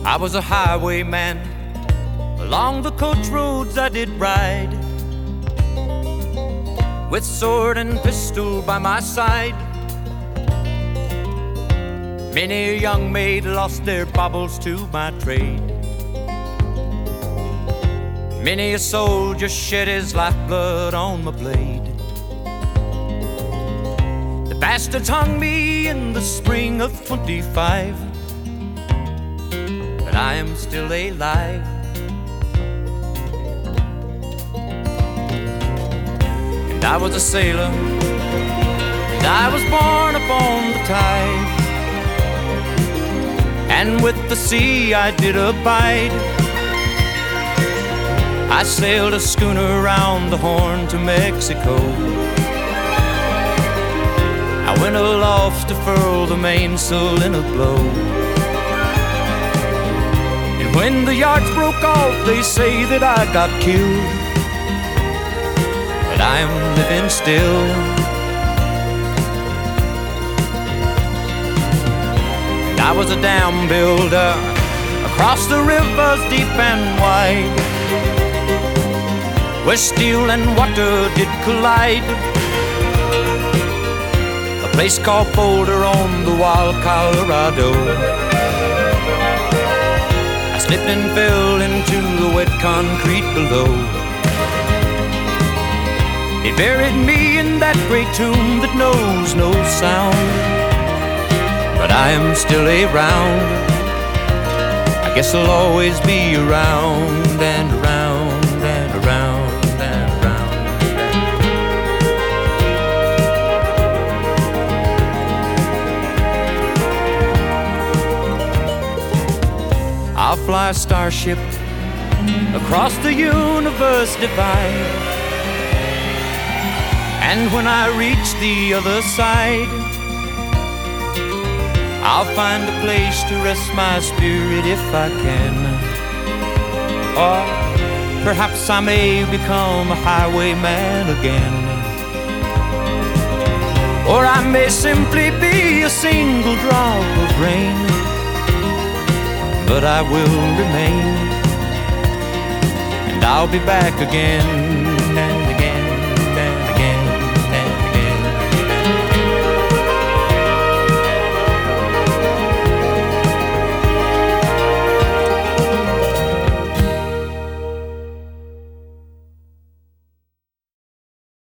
I was a highwayman. Along the coach roads I did ride, with sword and pistol by my side. Many a young maid lost their baubles to my trade. Many a soldier shed his lifeblood on my blade. The bastards hung me in the spring of 25, but I am still alive. And I was a sailor, and I was born upon the tide, and with the sea I did abide. I sailed a schooner around the Horn to Mexico. I went aloft to furl the mainsail in a blow. And when the yards broke off, they say that I got killed, but I am living still. And I was a dam builder across the rivers deep and wide, where steel and water did collide. A place called Boulder on the wild Colorado. I slipped and fell into the wet concrete below. They buried me in that great tomb that knows no sound, but I am still around. I guess I'll always be around and around and around. I'll fly a starship across the universe divide, and when I reach the other side, I'll find a place to rest my spirit if I can. Or perhaps I may become a highwayman again. Or I may simply be a single drop of rain, but I will remain, and I'll be back again.